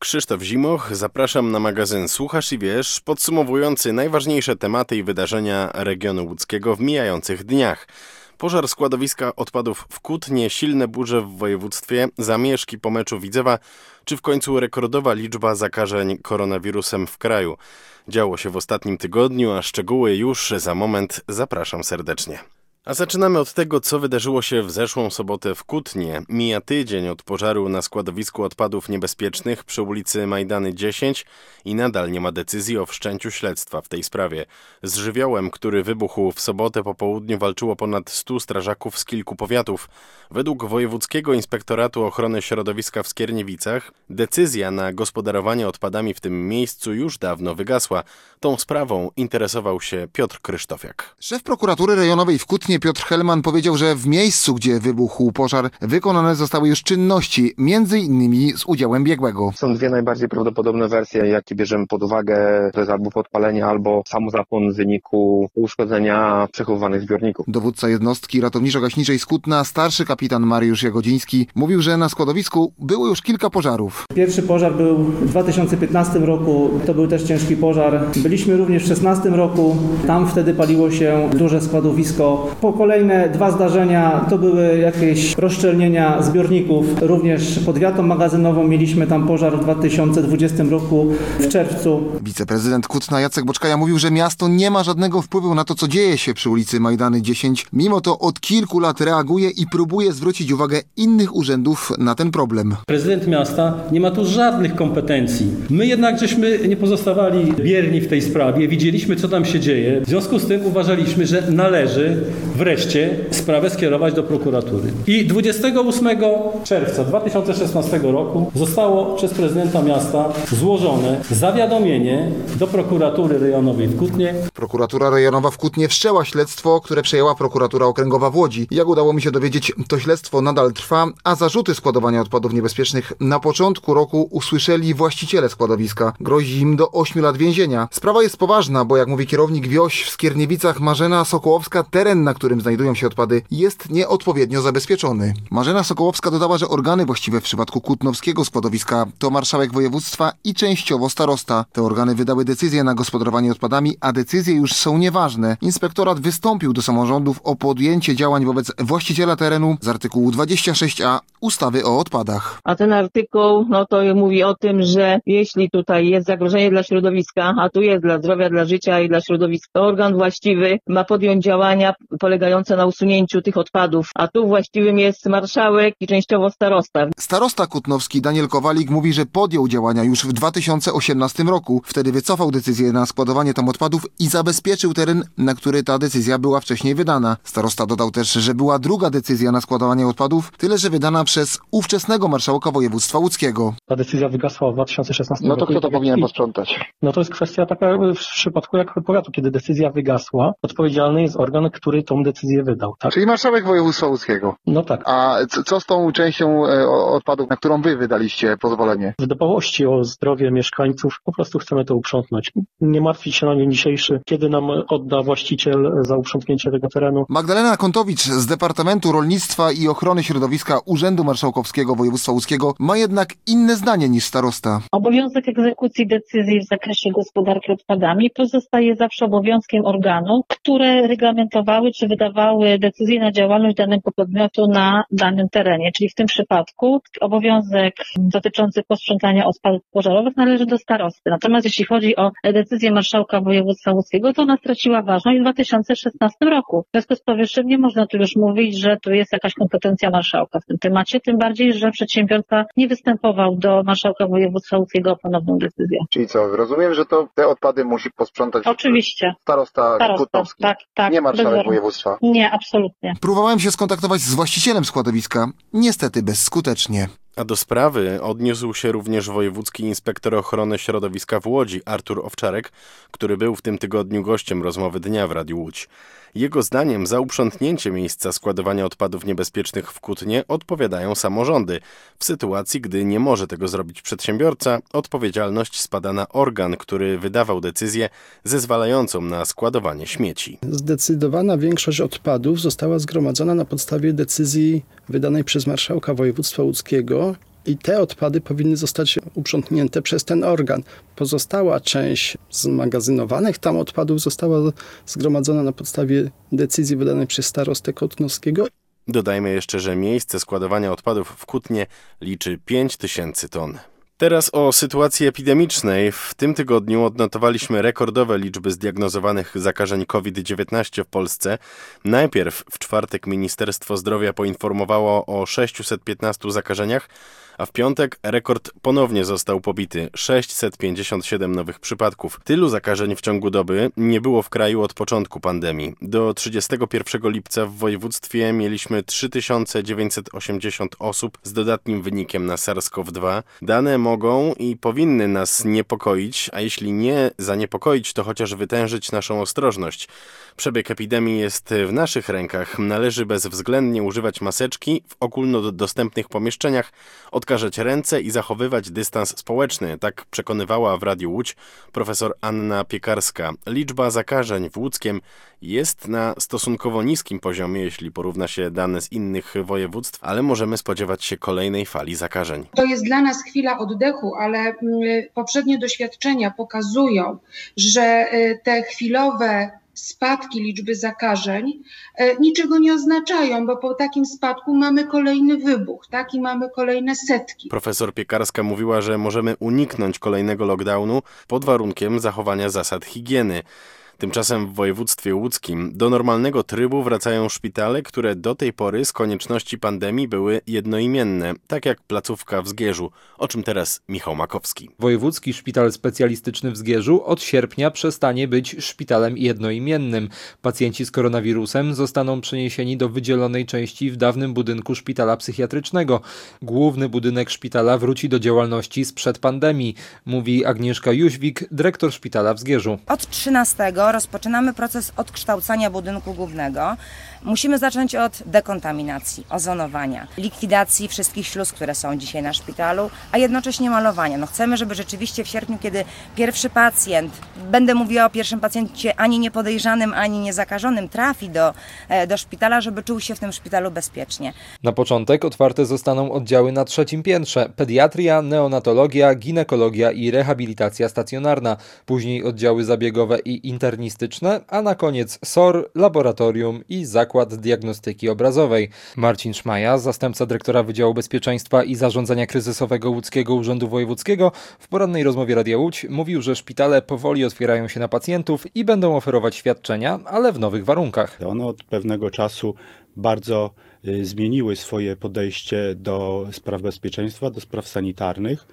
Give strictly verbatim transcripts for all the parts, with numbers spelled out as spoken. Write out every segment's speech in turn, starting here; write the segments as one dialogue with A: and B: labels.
A: Krzysztof Zimoch, zapraszam na magazyn Słuchasz i Wiesz, podsumowujący najważniejsze tematy i wydarzenia regionu łódzkiego w mijających dniach. Pożar składowiska odpadów w Kutnie, silne burze w województwie, zamieszki po meczu Widzewa, czy w końcu rekordowa liczba zakażeń koronawirusem w kraju. Działo się w ostatnim tygodniu, a szczegóły już za moment. Zapraszam serdecznie. A zaczynamy od tego, co wydarzyło się w zeszłą sobotę w Kutnie. Mija tydzień od pożaru na składowisku odpadów niebezpiecznych przy ulicy Majdany dziesięć i nadal nie ma decyzji o wszczęciu śledztwa w tej sprawie. Z żywiołem, który wybuchł w sobotę po południu, walczyło ponad stu strażaków z kilku powiatów. Według Wojewódzkiego Inspektoratu Ochrony Środowiska w Skierniewicach decyzja na gospodarowanie odpadami w tym miejscu już dawno wygasła. Tą sprawą interesował się Piotr Krysztofiak.
B: Szef prokuratury rejonowej w Kutnie Piotr Helman powiedział, że w miejscu, gdzie wybuchł pożar, wykonane zostały już czynności, między innymi z udziałem biegłego.
C: Są dwie najbardziej prawdopodobne wersje, jakie bierzemy pod uwagę. To jest albo podpalenie, albo samozapłon w wyniku uszkodzenia przechowywanych zbiorników.
B: Dowódca jednostki ratowniczo-gaśniczej z Kutna, starszy kapitan Mariusz Jagodziński, mówił, że na składowisku było już kilka pożarów.
D: Pierwszy pożar był w dwa tysiące piętnastym roku, to był też ciężki pożar. Byliśmy również w dwa tysiące szesnastym roku, tam wtedy paliło się duże składowisko. Po kolejne dwa zdarzenia to były jakieś rozszczelnienia zbiorników. Również pod wiatą magazynową mieliśmy tam pożar w dwa tysiące dwudziestym roku w czerwcu.
B: Wiceprezydent Kutna Jacek Boczkaja mówił, że miasto nie ma żadnego wpływu na to, co dzieje się przy ulicy Majdany dziesięć. Mimo to od kilku lat reaguje i próbuje zwrócić uwagę innych urzędów na ten problem.
E: Prezydent miasta nie ma tu żadnych kompetencji. My jednak żeśmy nie pozostawali bierni w tej sprawie. Widzieliśmy, co tam się dzieje. W związku z tym uważaliśmy, że należy wreszcie sprawę skierować do prokuratury. I dwudziestego ósmego czerwca dwa tysiące szesnastego roku zostało przez prezydenta miasta złożone zawiadomienie do prokuratury rejonowej w Kutnie.
B: Prokuratura rejonowa w Kutnie wszczęła śledztwo, które przejęła prokuratura okręgowa w Łodzi. Jak udało mi się dowiedzieć, to śledztwo nadal trwa, a zarzuty składowania odpadów niebezpiecznych na początku roku usłyszeli właściciele składowiska. Grozi im do ośmiu lat więzienia. Sprawa jest poważna, bo jak mówi kierownik wioś w Skierniewicach Marzena Sokołowska, teren, na którym znajdują się odpady, jest nieodpowiednio zabezpieczony. Marzena Sokołowska dodała, że organy właściwe w przypadku kutnowskiego składowiska to marszałek województwa i częściowo starosta. Te organy wydały decyzję na gospodarowanie odpadami, a decyzje już są nieważne. Inspektorat wystąpił do samorządów o podjęcie działań wobec właściciela terenu z artykułu dwadzieścia sześć a ustawy o odpadach.
F: A ten artykuł, no to mówi o tym, że jeśli tutaj jest zagrożenie dla środowiska, a tu jest dla zdrowia, dla życia i dla środowiska, to organ właściwy ma podjąć działania polegające na usunięciu tych odpadów, a tu właściwym jest marszałek i częściowo starosta.
B: Starosta kutnowski Daniel Kowalik mówi, że podjął działania już w dwa tysiące osiemnastym roku. Wtedy wycofał decyzję na składowanie tam odpadów i zabezpieczył teren, na który ta decyzja była wcześniej wydana. Starosta dodał też, że była druga decyzja na składowanie odpadów, tyle że wydana przez ówczesnego marszałka województwa łódzkiego.
G: Ta decyzja wygasła w dwa tysiące szesnastym
C: roku. No to
G: roku.
C: kto to powinien posprzątać?
G: No to jest kwestia taka w przypadku jak powiatu, kiedy decyzja wygasła, odpowiedzialny jest organ, który tą decyzję wydał. Tak?
C: Czyli marszałek województwa łódzkiego.
G: No tak.
C: A co, co z tą częścią e, odpadów, na którą wy wydaliście pozwolenie?
G: W dbałości o zdrowie mieszkańców po prostu chcemy to uprzątnąć. Nie martwić się na dzień dzisiejszy, kiedy nam odda właściciel za uprzątnięcie tego terenu.
B: Magdalena Kontowicz z Departamentu Rolnictwa i Ochrony Środowiska Urzędu Marszałkowskiego Województwa Łódzkiego ma jednak inne zdanie niż starosta.
H: Obowiązek egzekucji decyzji w zakresie gospodarki odpadami pozostaje zawsze obowiązkiem organu, które reglamentowały czy wydawały decyzje na działalność danego podmiotu na danym terenie. Czyli w tym przypadku obowiązek dotyczący posprzątania odpadów pożarowych należy do starosty. Natomiast jeśli chodzi o decyzję marszałka województwa łódzkiego, to ona straciła ważność w dwa tysiące szesnastym roku. W związku z powyższym nie można tu już mówić, że tu jest jakaś kompetencja marszałka w tym temacie, tym bardziej, że przedsiębiorca nie występował do marszałka województwa łódzkiego o ponowną decyzję.
C: Czyli co, rozumiem, że to te odpady musi posprzątać
H: Oczywiście.
C: starosta,
H: starosta
C: kutnowski,
H: tak, tak,
C: nie marszałek województwa.
H: Nie, absolutnie.
B: Próbowałem się skontaktować z właścicielem składowiska, niestety bezskutecznie.
A: A do sprawy odniósł się również wojewódzki inspektor ochrony środowiska w Łodzi, Artur Owczarek, który był w tym tygodniu gościem rozmowy dnia w Radiu Łódź. Jego zdaniem za uprzątnięcie miejsca składowania odpadów niebezpiecznych w Kutnie odpowiadają samorządy. W sytuacji, gdy nie może tego zrobić przedsiębiorca, odpowiedzialność spada na organ, który wydawał decyzję zezwalającą na składowanie śmieci.
I: Zdecydowana większość odpadów została zgromadzona na podstawie decyzji wydanej przez marszałka województwa łódzkiego i te odpady powinny zostać uprzątnięte przez ten organ. Pozostała część zmagazynowanych tam odpadów została zgromadzona na podstawie decyzji wydanej przez starostę kotnowskiego.
A: Dodajmy jeszcze, że miejsce składowania odpadów w Kutnie liczy pięć tysięcy ton. Teraz o sytuacji epidemicznej. W tym tygodniu odnotowaliśmy rekordowe liczby zdiagnozowanych zakażeń kowid dziewiętnaście w Polsce. Najpierw w czwartek Ministerstwo Zdrowia poinformowało o sześciuset piętnastu zakażeniach, a w piątek rekord ponownie został pobity. sześćset pięćdziesiąt siedem nowych przypadków. Tylu zakażeń w ciągu doby nie było w kraju od początku pandemii. Do trzydziestego pierwszego lipca w województwie mieliśmy trzy tysiące dziewięćset osiemdziesiąt osób z dodatnim wynikiem na SARS-CoV dwa. Dane mogą i powinny nas niepokoić, a jeśli nie zaniepokoić, to chociaż wytężyć naszą ostrożność. Przebieg epidemii jest w naszych rękach. Należy bezwzględnie używać maseczki w ogólnodostępnych pomieszczeniach, odkażać ręce i zachowywać dystans społeczny, tak przekonywała w Radiu Łódź profesor Anna Piekarska. Liczba zakażeń w Łódzkiem jest na stosunkowo niskim poziomie, jeśli porówna się dane z innych województw, ale możemy spodziewać się kolejnej fali zakażeń.
J: To jest dla nas chwila oddechu, ale poprzednie doświadczenia pokazują, że te chwilowe spadki liczby zakażeń niczego nie oznaczają, bo po takim spadku mamy kolejny wybuch, tak? I mamy kolejne setki.
A: Profesor Piekarska mówiła, że możemy uniknąć kolejnego lockdownu pod warunkiem zachowania zasad higieny. Tymczasem w województwie łódzkim do normalnego trybu wracają szpitale, które do tej pory z konieczności pandemii były jednoimienne, tak jak placówka w Zgierzu, o czym teraz Michał Makowski.
K: Wojewódzki Szpital Specjalistyczny w Zgierzu od sierpnia przestanie być szpitalem jednoimiennym. Pacjenci z koronawirusem zostaną przeniesieni do wydzielonej części w dawnym budynku szpitala psychiatrycznego. Główny budynek szpitala wróci do działalności sprzed pandemii, mówi Agnieszka Jóźwik, dyrektor szpitala w Zgierzu.
L: Od trzynastego rozpoczynamy proces odkształcania budynku głównego. Musimy zacząć od dekontaminacji, ozonowania, likwidacji wszystkich śluz, które są dzisiaj na szpitalu, a jednocześnie malowania. No chcemy, żeby rzeczywiście w sierpniu, kiedy pierwszy pacjent, będę mówiła o pierwszym pacjencie ani niepodejrzanym, ani niezakażonym, trafi do, do szpitala, żeby czuł się w tym szpitalu bezpiecznie.
K: Na początek otwarte zostaną oddziały na trzecim piętrze: pediatria, neonatologia, ginekologia i rehabilitacja stacjonarna. Później oddziały zabiegowe i internistyczne, a na koniec S O R, laboratorium i zakład diagnostyki obrazowej. Marcin Szmaja, zastępca dyrektora Wydziału Bezpieczeństwa i Zarządzania Kryzysowego Łódzkiego Urzędu Wojewódzkiego, w porannej rozmowie Radia Łódź mówił, że szpitale powoli otwierają się na pacjentów i będą oferować świadczenia, ale w nowych warunkach.
M: One od pewnego czasu bardzo y, zmieniły swoje podejście do spraw bezpieczeństwa, do spraw sanitarnych.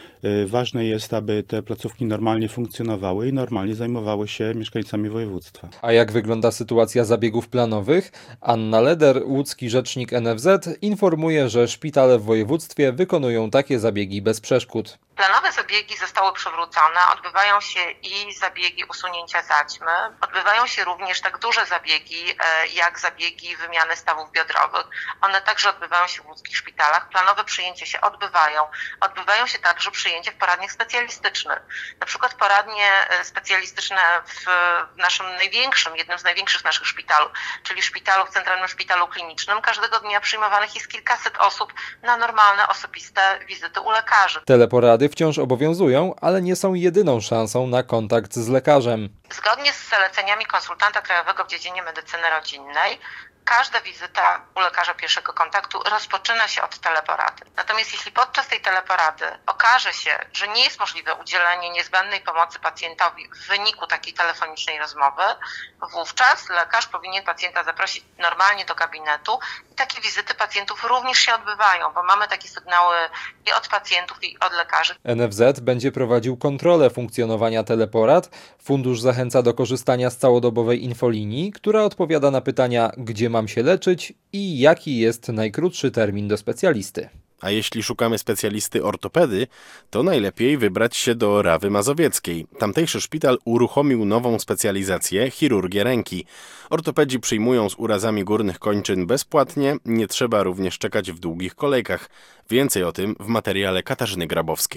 M: Ważne jest, aby te placówki normalnie funkcjonowały i normalnie zajmowały się mieszkańcami województwa.
K: A jak wygląda sytuacja zabiegów planowych? Anna Leder, łódzki rzecznik N F Z, informuje, że szpitale w województwie wykonują takie zabiegi bez przeszkód.
N: Planowe zabiegi zostały przywrócone, odbywają się i zabiegi usunięcia zaćmy, odbywają się również tak duże zabiegi, jak zabiegi wymiany stawów biodrowych. One także odbywają się w łódzkich szpitalach. Planowe przyjęcia się odbywają. Odbywają się także przyjęcia w poradniach specjalistycznych. Na przykład poradnie specjalistyczne w naszym największym, jednym z największych naszych szpitalu, czyli szpitalu, w Centralnym Szpitalu Klinicznym, każdego dnia przyjmowanych jest kilkaset osób na normalne, osobiste wizyty u lekarzy.
K: Teleporady wciąż obowiązują, ale nie są jedyną szansą na kontakt z lekarzem.
N: Zgodnie z zaleceniami konsultanta krajowego w dziedzinie medycyny rodzinnej, każda wizyta u lekarza pierwszego kontaktu rozpoczyna się od teleporady. Natomiast jeśli podczas tej teleporady okaże się, że nie jest możliwe udzielenie niezbędnej pomocy pacjentowi w wyniku takiej telefonicznej rozmowy, wówczas lekarz powinien pacjenta zaprosić normalnie do gabinetu i takie wizyty pacjentów również się odbywają, bo mamy takie sygnały i od pacjentów, i od lekarzy.
K: N F Z będzie prowadził kontrolę funkcjonowania teleporad. Fundusz zachęca do korzystania z całodobowej infolinii, która odpowiada na pytania, gdzie mam się leczyć i jaki jest najkrótszy termin do specjalisty.
A: A jeśli szukamy specjalisty ortopedy, to najlepiej wybrać się do Rawy Mazowieckiej. Tamtejszy szpital uruchomił nową specjalizację – chirurgię ręki. Ortopedzi przyjmują z urazami górnych kończyn bezpłatnie, nie trzeba również czekać w długich kolejkach. Więcej o tym w materiale Katarzyny Grabowskiej.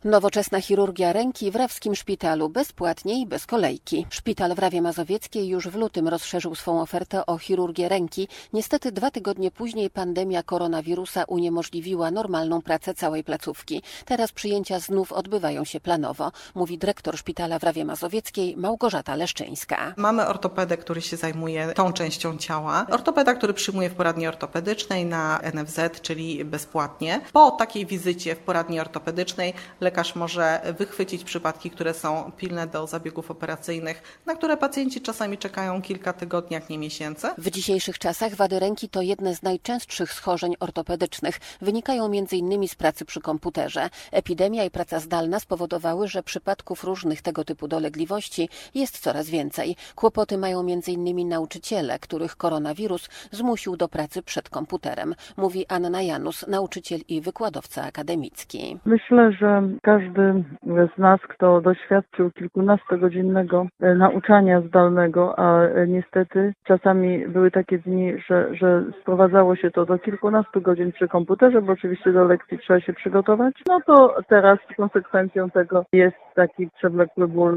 O: Nowoczesna chirurgia ręki w Rawskim Szpitalu bezpłatnie i bez kolejki. Szpital w Rawie Mazowieckiej już w lutym rozszerzył swą ofertę o chirurgię ręki. Niestety dwa tygodnie później pandemia koronawirusa uniemożliwiła normalną pracę całej placówki. Teraz przyjęcia znów odbywają się planowo, mówi dyrektor szpitala w Rawie Mazowieckiej Małgorzata Leszczyńska.
P: Mamy ortopedę, który się zajmuje tą częścią ciała. Ortopeda, który przyjmuje w poradni ortopedycznej na N F Z, czyli bezpłatnie. Po takiej wizycie w poradni ortopedycznej lekarz może wychwycić przypadki, które są pilne do zabiegów operacyjnych, na które pacjenci czasami czekają kilka tygodni, jak nie miesięcy.
O: W dzisiejszych czasach wady ręki to jedne z najczęstszych schorzeń ortopedycznych. Wynikają między innymi z pracy przy komputerze. Epidemia i praca zdalna spowodowały, że przypadków różnych tego typu dolegliwości jest coraz więcej. Kłopoty mają między innymi nauczyciele, których koronawirus zmusił do pracy przed komputerem, mówi Anna Janus, nauczyciel i wykładowca akademicki.
Q: Myślę, że każdy z nas, kto doświadczył kilkunastogodzinnego nauczania zdalnego, a niestety czasami były takie dni, że, że sprowadzało się to do kilkunastu godzin przy komputerze, bo oczywiście do lekcji trzeba się przygotować, no to teraz konsekwencją tego jest taki przewlekły ból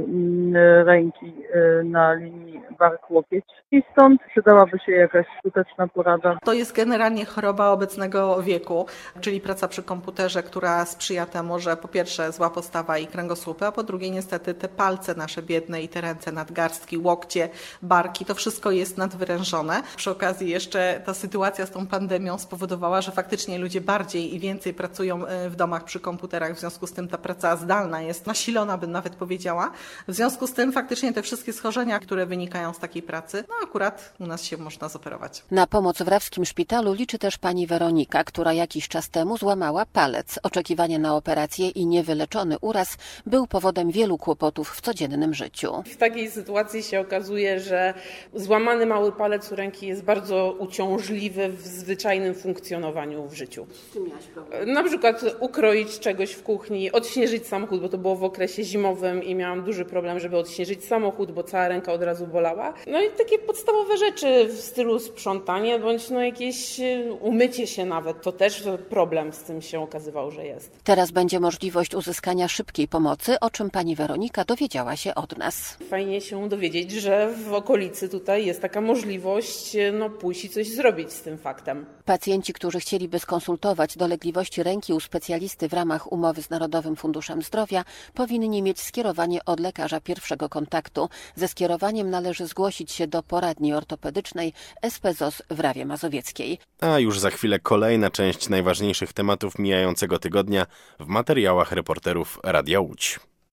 Q: ręki na linii bark-łokieć i stąd przydałaby się jakaś skuteczna porada.
P: To jest generalnie choroba obecnego wieku, czyli praca przy komputerze, która sprzyja temu, że po pierwsze zła postawa i kręgosłupy, a po drugie niestety te palce nasze biedne i te ręce, nadgarstki, łokcie, barki, to wszystko jest nadwyrężone. Przy okazji jeszcze ta sytuacja z tą pandemią spowodowała, że faktycznie ludzie bardziej i więcej pracują w domach przy komputerach, w związku z tym ta praca zdalna jest nasilona, bym nawet powiedziała. W związku z tym faktycznie te wszystkie schorzenia, które wynikają z takiej pracy, no akurat u nas się można zoperować.
O: Na pomoc w Rawskim Szpitalu liczy też pani Weronika, która jakiś czas temu złamała palec. Oczekiwanie na operację i niewyleczony uraz był powodem wielu kłopotów w codziennym życiu.
R: W takiej sytuacji się okazuje, że złamany mały palec u ręki jest bardzo uciążliwy w zwyczajnym funkcjonowaniu w życiu.
O: Z czym miałaś problem?
R: Na przykład ukroić czegoś w kuchni, odśnieżyć samochód, bo to było w okresie zimowym i miałam duży problem, żeby odśnieżyć samochód, bo cała ręka od razu bolała. No i takie podstawowe rzeczy w stylu sprzątanie, bądź no jakieś umycie się nawet, to też problem z tym się okazywał, że jest.
O: Teraz będzie możliwość uzyskania szybkiej pomocy, o czym pani Weronika dowiedziała się od nas.
R: Fajnie się dowiedzieć, że w okolicy tutaj jest taka możliwość no, pójść i coś zrobić z tym faktem.
O: Pacjenci, którzy chcieliby skonsultować dolegliwości ręki u specjalisty w ramach umowy z Narodowym Funduszem Zdrowia, powinni mieć skierowanie od lekarza pierwszego kontaktu. Ze skierowaniem należy zgłosić się do poradni ortopedycznej S P Z O S w Rawie Mazowieckiej.
A: A już za chwilę kolejna część najważniejszych tematów mijającego tygodnia w materiałach reporterów Radia Łódź.